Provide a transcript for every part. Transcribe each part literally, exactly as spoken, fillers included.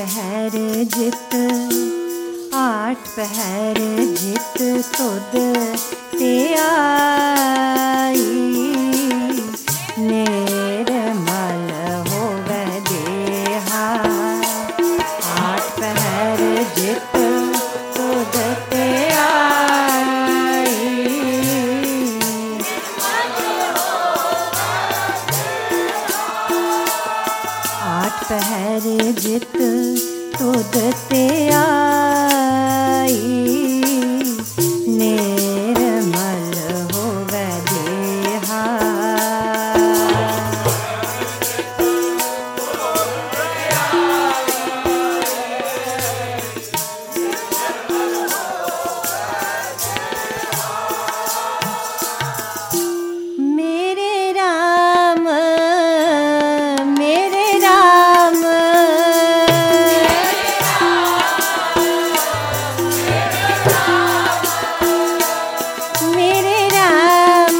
पहर जित आठ पहर जित तुद ते आई निर्मल होवे देहा आठ पहर जित तुद ते आई आठ पहर जित तुद ते आई निर्मल होवे देहा मेरे राम मेरे राम मेरे राम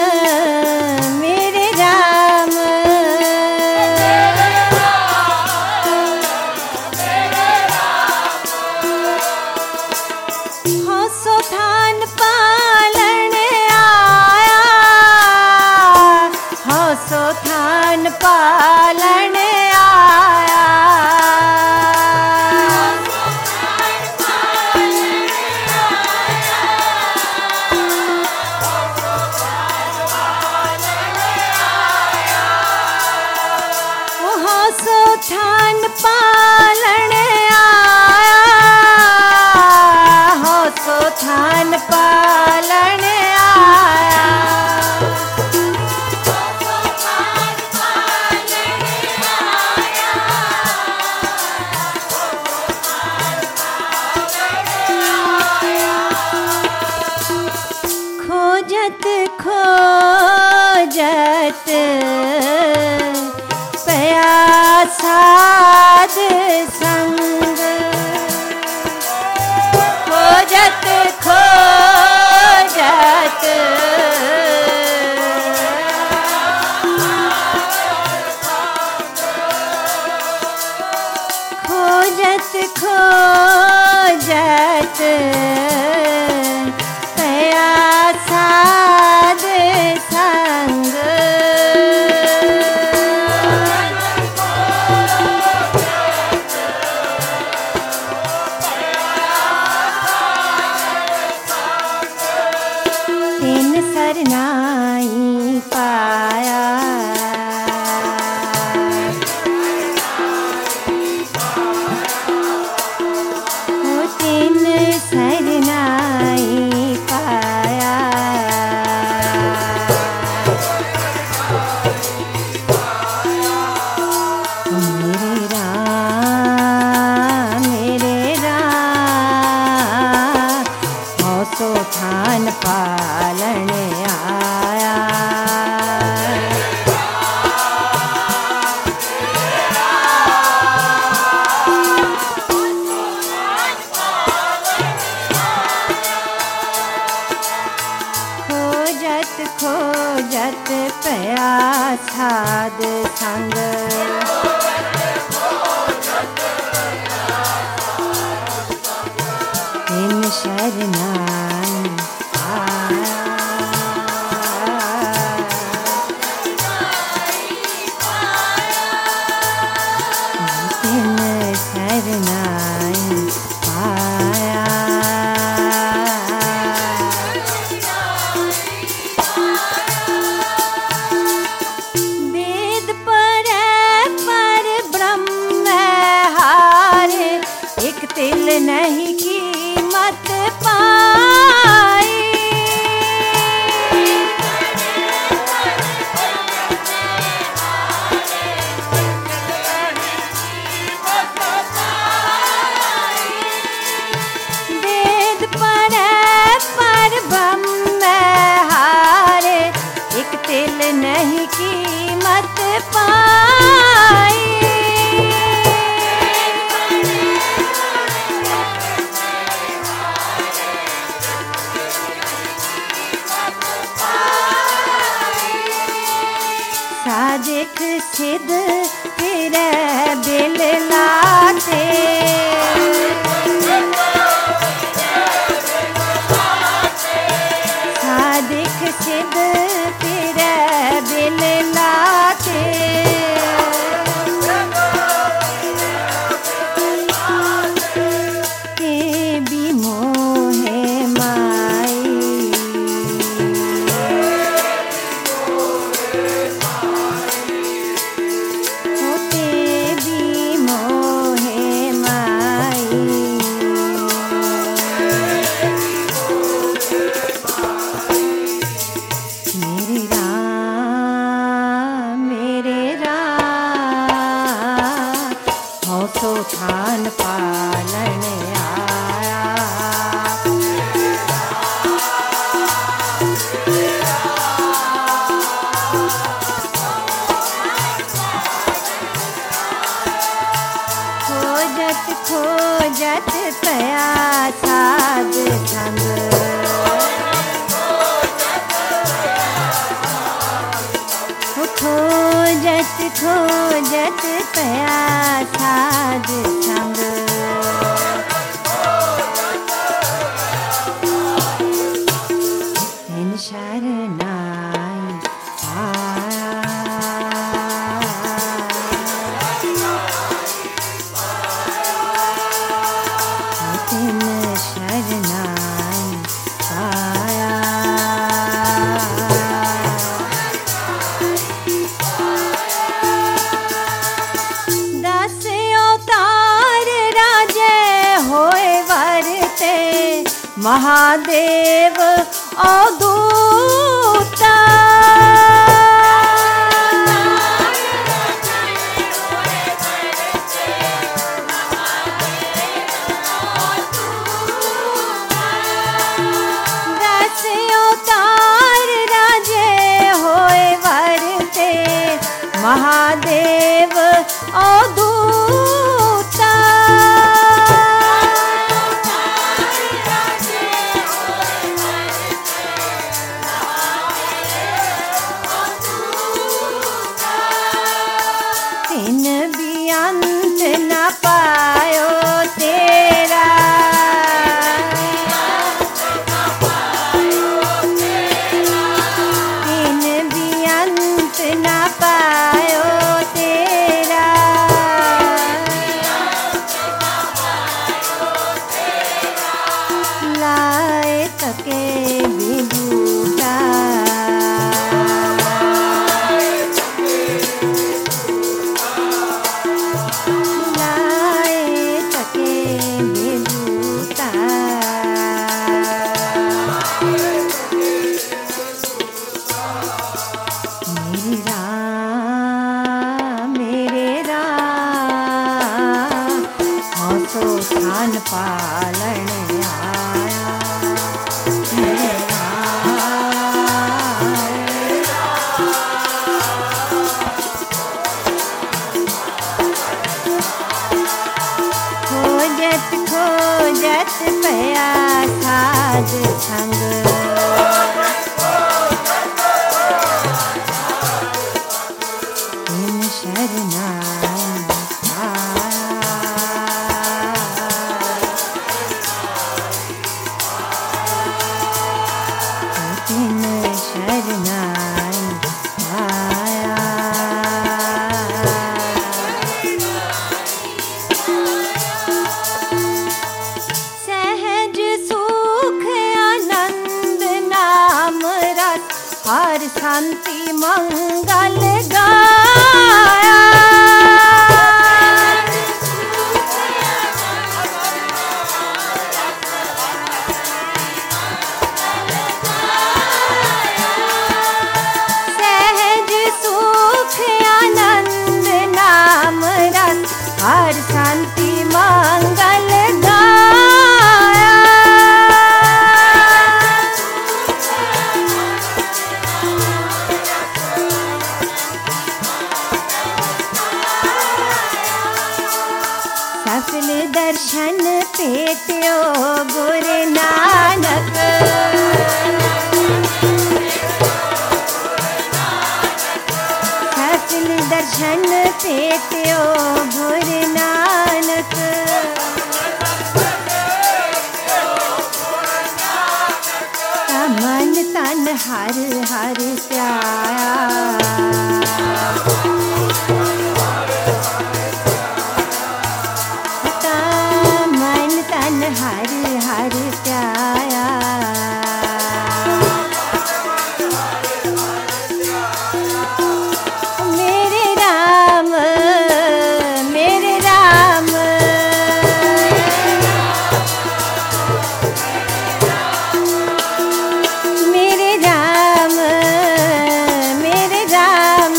मेरे राम हंसो थान पालन आया हंसो थान पालन आया ओ हंसो थान पालन आया हंसो थान पालन आया खोजत खोजत पया साध संग खोजत खोजत खोजत खोजत पया साध संग तिन सरनाई पाया ओ तिन सरनाई पाया मेरे राम मेरे राम हंसो थान पालन आया खोजत खोजत पया साध संग तिन शरनाई आया तिन शरनाई आया वेद पर पर ब्रह्म हारे एक तिल नहीं कीमत पाई वेद पर पर ब्रह्म हारे एक तिल नहीं कीमत पाई सादिक सिद्ध फिरै बिल लाते। सादिक सिद्ध फिरै बिल लाते। के भी मोहे माई होते भी मोहे माई। मेरे राम मेरे राम हो सो थान पालन आया। खोजत खोजत पया साध संग। खोजत खोजत पया साध संग। तिन शरनाई आया। तिन शरनाई आया। दस अवतार राजे होए वरते महादेव अवधूता। दस अवतार राजे होए वरते महादेव अवधूता। तिन भी अंत न पायो तेरा। तिन भी अंत न पायो तेरा। लाए तके भी बूटा। लाए तके भी बूटा। मेरे राम मेरे राम हो सो थान पालन आया। मेरे खोजत खोजत पया साध संग। तिन शरनाई आया। तिन शरनाई आया। सहज सुख आनंद नाम रस हर शांति मंगल गाया। सहज सुख आनंद नाम रस हर शांति मंगल गाया। सफल दर्शन पेत्यो गुरु नानक। सफल कमल दर्शन पेत्यो गुरु नानक। मन तन हर हर प्यारा। मन तन हर हर प्यारा। मेरे राम मेरे राम मेरे राम मेरे राम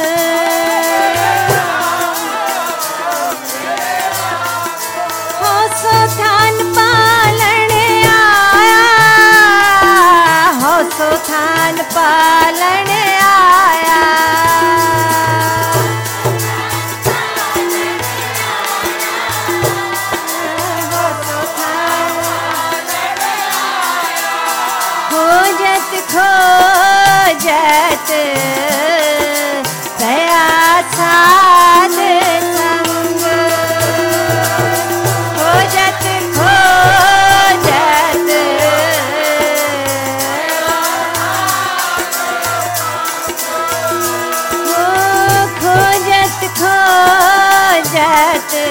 हो सो थान पालन आया। हो सो थान पालन आया। हो सो थान खोजत खोजत दया साध संग। खोजत खोजत हो खोजत खोजत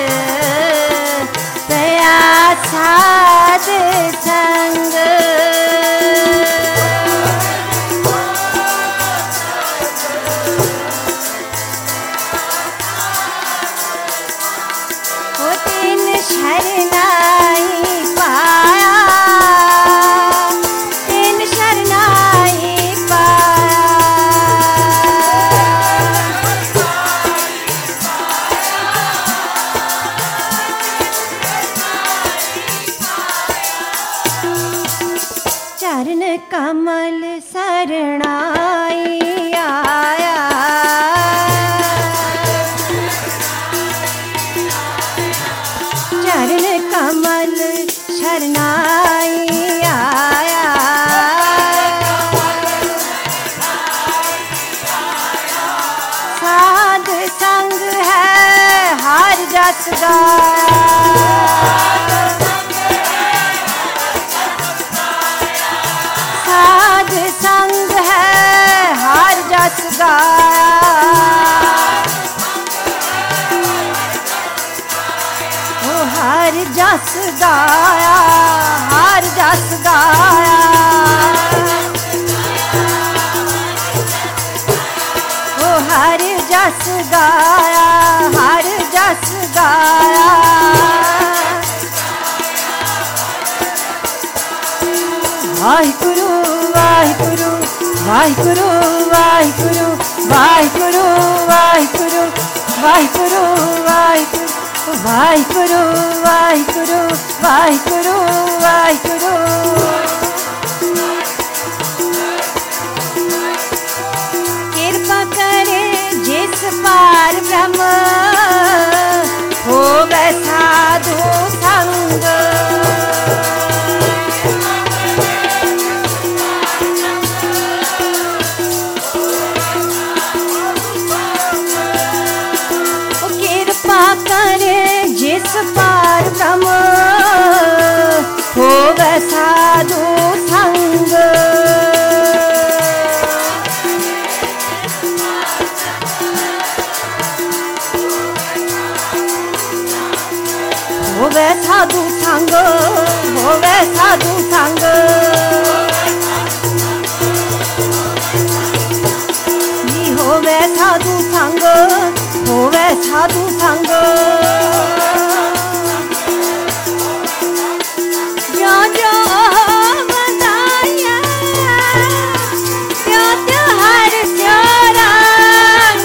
दया साध संग। शरनाई पाया तीन शरनाई पाया। चरण कमल शरणाई आया। चरण कमल शरणाई आया। साध संग है हर जस गाया। साध संग है हर जस गाया। हर जस गाया हर जस गाया। ओ हर जस गाया हर जस गाया। वाहिगुरु वाहिगुरु वाहिगुरु वाहिगुरु वाहिगुरु वाहिगुरु वाहिगुरु वाहिगुरु वाहिगुरु वाहिगुरु वाहिगुरु वाहिगुरु। कृपा करे जिस पार ब्रह्म होवे साधु संग। कृपा करे जिस पार ब्रह्म होवे साधु संग। होवे साधु संग होवे साधु संग। होवे साधु संग होवे साधु संग। जो जो बताया त्यो त्यो हर त्यो रंग।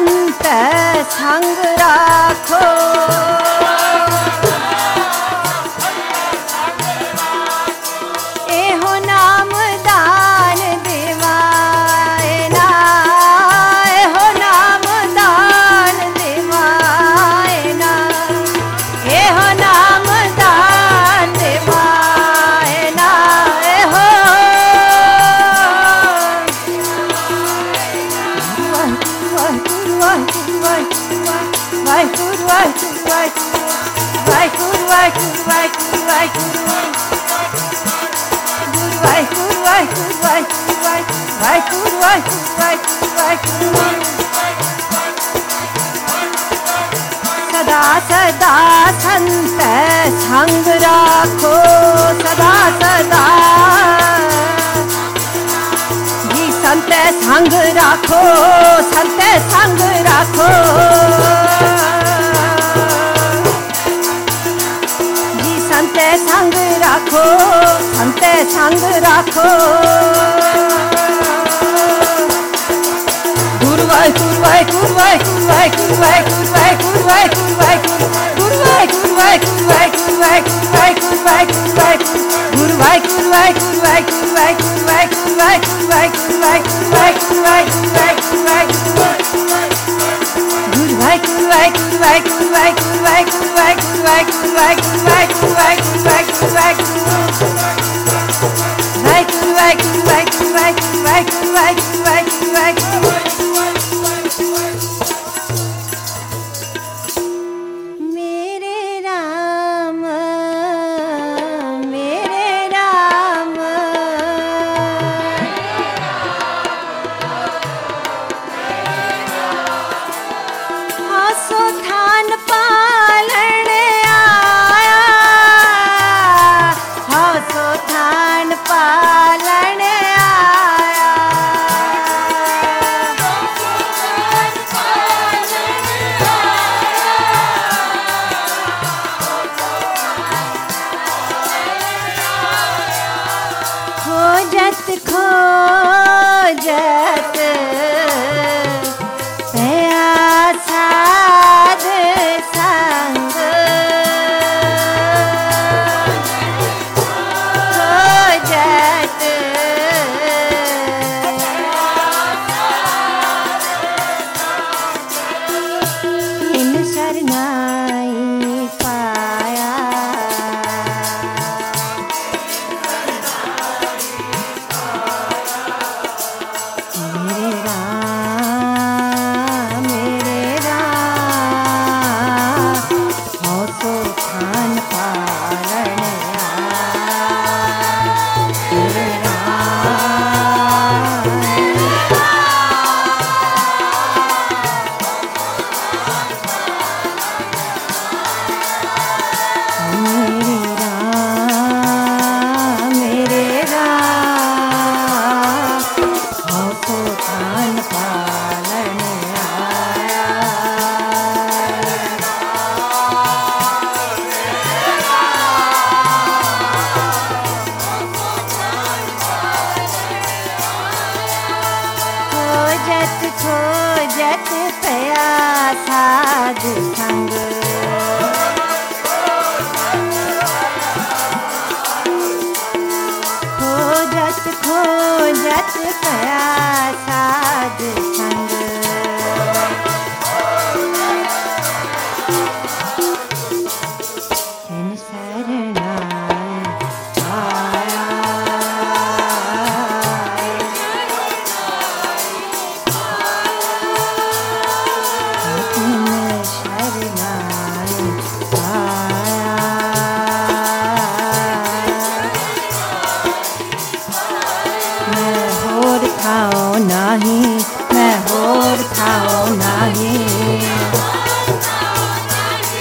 संत संग राखो। एहो नाम दान देवाए ना, एहो नाम दान देवाए ना, एहो नाम दान देवाए ना, एहो वाहिगुरू वाहिगुरू वाहिगुरू वाहिगुरू वाहिगुरू वाहिगुरू वाहिगुरू वाहिगुरू वाहिगुरू वाहिगुरू वाहिगुरू वाहिगुरू। सदा सदा संत संग राखो, सदा सदा जी संत संग राखो, संत संग राखो जी, संत संग राखो, संत संग राखो। गुरु वाहिगुरू वाहिगुरू वाहिगुरू वाहिगुरू वाहिगुरू वाहिगुरू वाहिगुरू वाहिगुरू गुरु वाहिगुरू वाहिगुरू वाहिगुरू वाहिगुरू वाहिगुरू वाहिगुरू वाहिगुरू गुरु वाहिगुरू वाहिगुरू वाहिगुरू वाहिगुरू वाहिगुरू वाहिगुरू वाहिगुरू वाहिगुरू वाहिगुरू वाहिगुरू वाहिगुरू वाहिगुरू गुरु वाहिगुरू वाहिगुरू वाहिगुरू वाहिगुरू वाहिगुरू वाहिगुरू वाहिगुरू वाहिगुरू वाहिगुरू वाहिगुरू वाहिगुरू वाहिगुरू वाहिगुरू वाहिगुरू वाहिगुरू वाहिगुरू वाहिगुरू वाहिगुरू। मेरे राम मेरे राम आसो थान पालन आया, आसो थान पालन आया, खोजत खोजत पया साध संग, खोजत इन शरणाई पाया, मेरे राम मेरे राम आसो थान पालन आया, मेरे राम मेरे राम मेरे राम आसो थान पालन आया। खोजत खोजत पया साध संग, खोजत खोजत पया साध संग, इन शरणाई आया, इन शरणाई आया। मैं होर खाओ नाही, मैं होर खाओ नाही,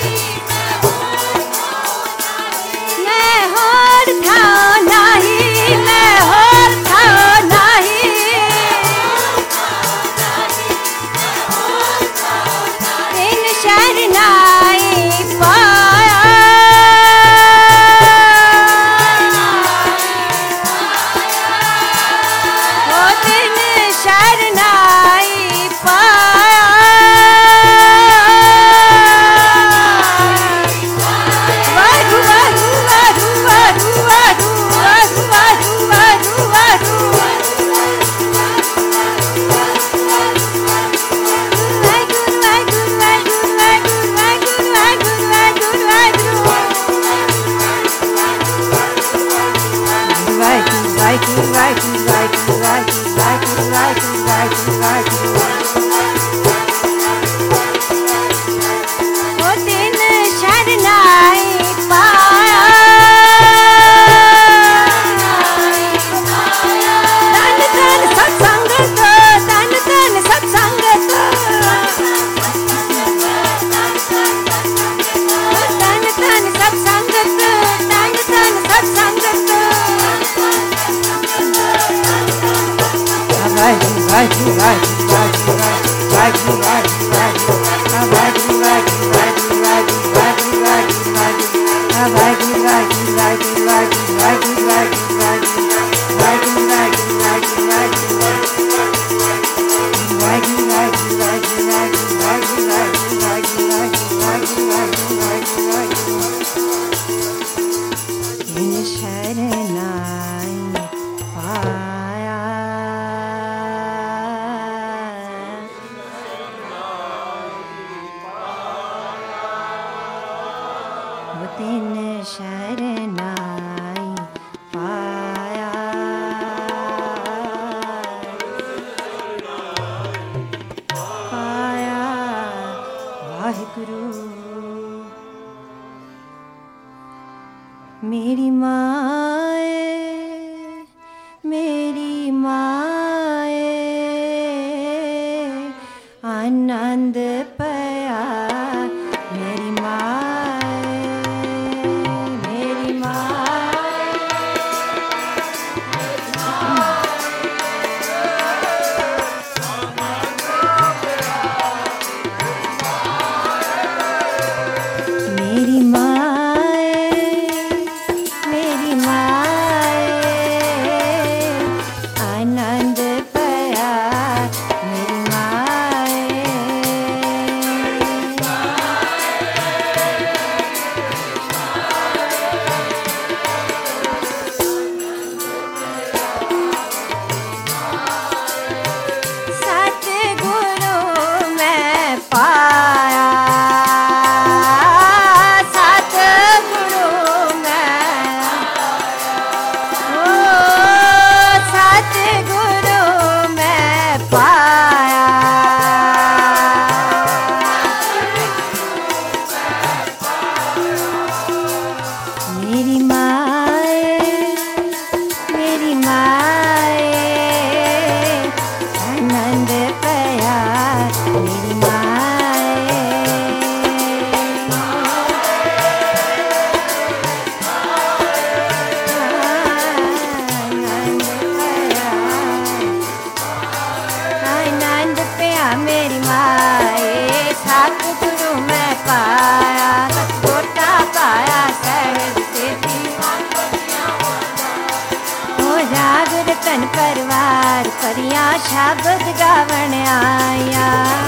शब्द गावन आया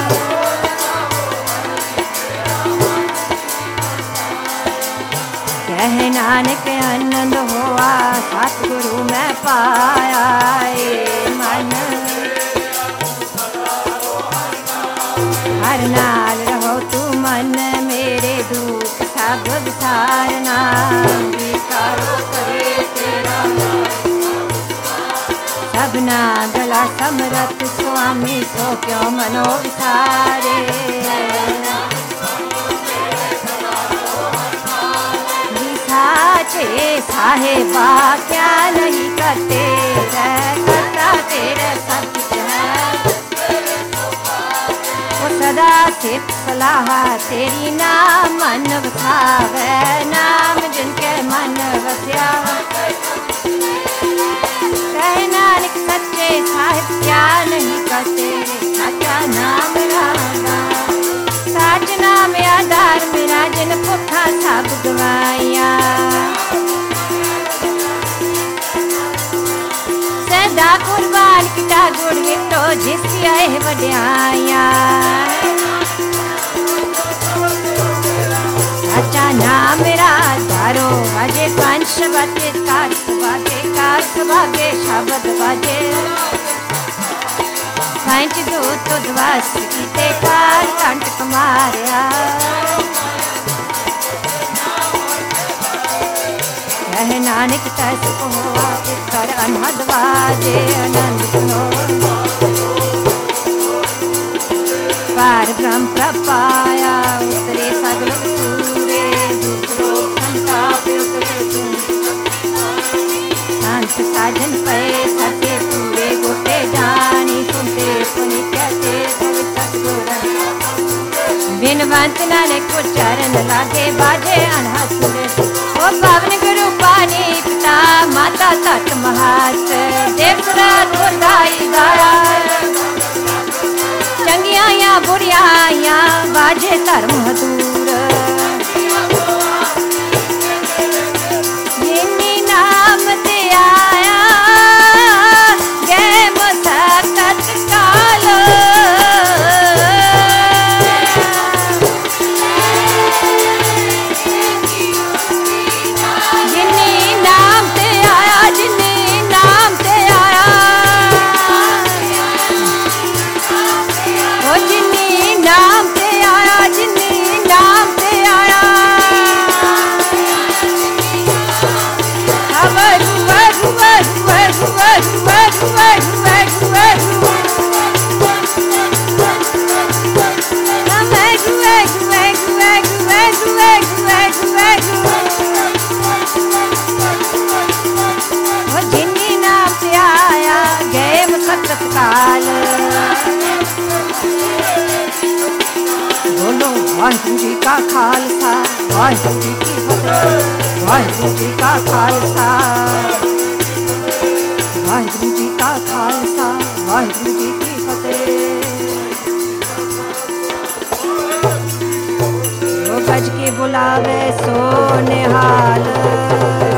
कह नानक आनंद हुआ सतगुरु मैं पाया मन हर नाल रहो तू मन मेरे दुख सब विसारना विसारो करे तेरा सबना गला समरथ स्वामी सो क्यों मनो विसारे विसाचे साहेबा क्या नहीं करते करता तेरे सच है वो सदा सिर्फ सलाह तेरी नाम मन वसावे नाम जिनके मन वस्या नानक सच्चे साहिब क्या नहीं करते सच्चा नाम रागा सच नाम आधार मेरा जिन भुखा सब गवाइया सदा कुर्बान किता गुड़ मिटो जिसकी आए वड्याइया सच्चा नाम मेरा धारो बाजे पंच बाजे कास बाजे कास बाजे शब्द बाजे पंच दूत उद्वास कीते कार कंटक मारिया कह नानक तस को कर अनहद बाजे आनंद सुनो पार ब्रह्म प्रपाया उतरे सगल सूरे दूसरो संताप संत साजन पे सत्य पूरे गोटे जानी सुनते सुनी कहते बिनवंत नानक को चरण लागे बाजे अनहद सुरे ओ पावन गुरु पानी पिता माता तट महात देव सदा दाई दाया बुरियाइयां बाजे धर्म हदूर जिनी नाम ते आया गए मुसक्कत काल जिनी नाम ते आया जिनी नाम ते आया ओ जिनी नाम ते आया जिनी नाम ते आया वाहगुरू वाहगुरू वाहगुरू वाहगुरू वाहगुरू वाहगुरू वाहगुरू जिनी नाम से आया गए मुसक्कत काल बोलो वाहिगुरू जी का खालसा वाहिगुरू जी की फतेह वाहिगुरू जी का खालसा वाहिगुरू जी का खालसा वाहिगुरू जी की फतेह गज के बुलावे सो निहाल